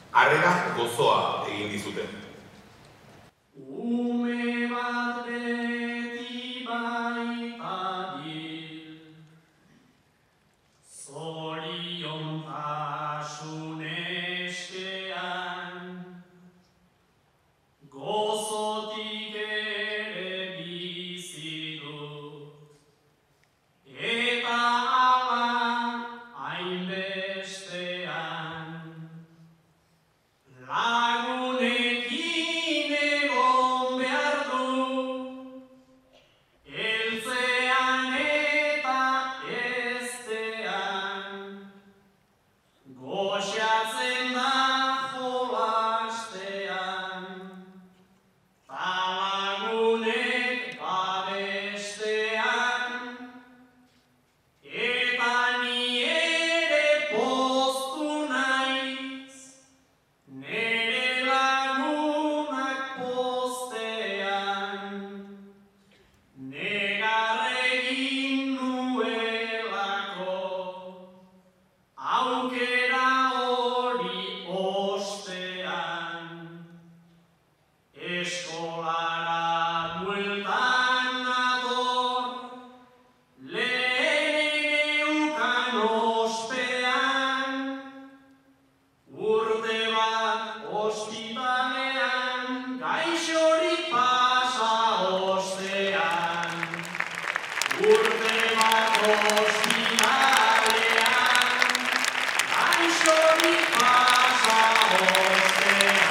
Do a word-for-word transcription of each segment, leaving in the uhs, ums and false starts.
harrera gozoa egin dizuten. Ume bat beti baitabil, zoriontasun eskean, gozotik ere bizi dut, eta hala hainbestean. Lagunekin egon behar du, heltzean eta heztean, goxatzen da jolastean, ta lagunek babestean, eta ni ere poztu naiz, nere lagunak postean, negar egin nuelako, aukera hori ostean. Eskolara bueltan nator, lehen neukan ospean, urte bat ospitalean, gaixorik pasa ostean. Urte bat ospitalean, gaixorik pasa ostean.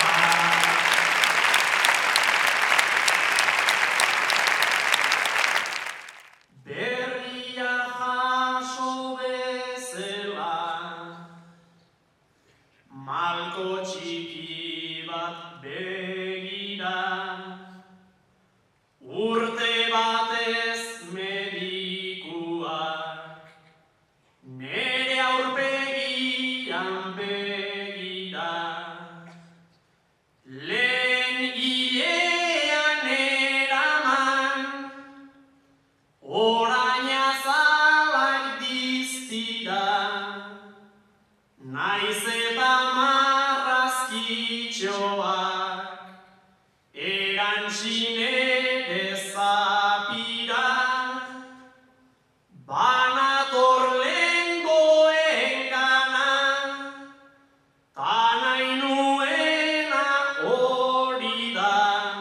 Berria jaso bezala, malko txiki bat begira, urte batez medikuak, nere aurpegian begira, lehen hilean eraman, orain azalak diztira, naiz eta marrazkitxoak, erantxin ere zapira, banator lehengoengana, ta nahi nuena hori da,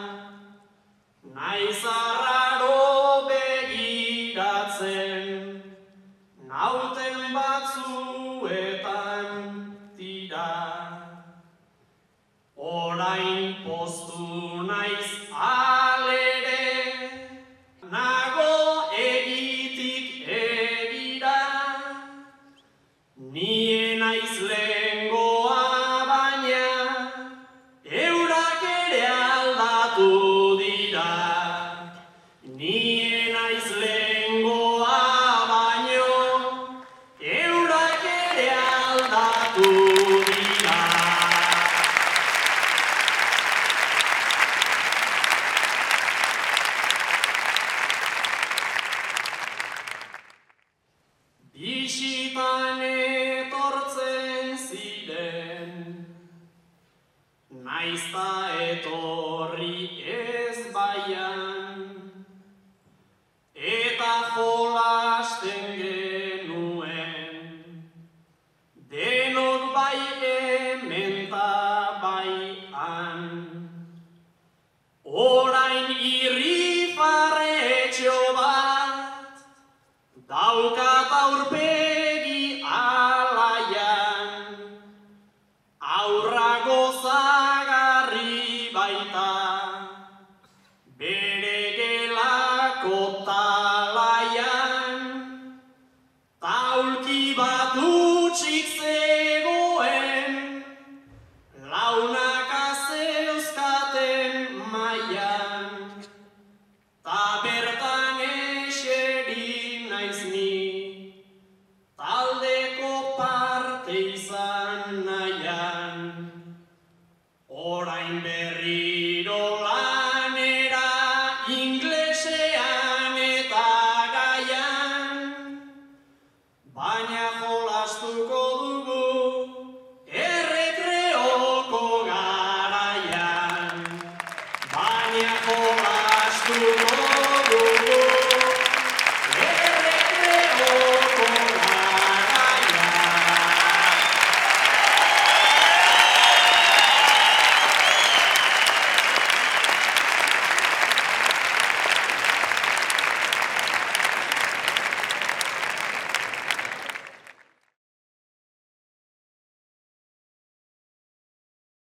naiz arraro begiratzen, nauten batzuetan tira. Orain poztu naiz alere, nago egitik egira, nie naiz lehengoa baina, eurak ere aldatu dira. Nie naiz lehengoa baino, eurak ere aldatu dira. Bisitan etortzen ziren, naizta etorri ez baian, eta jolasten genuen, denok bai hemen ta bai han. Orain irrifarretxo bat, daukat aurpegi alaian, hau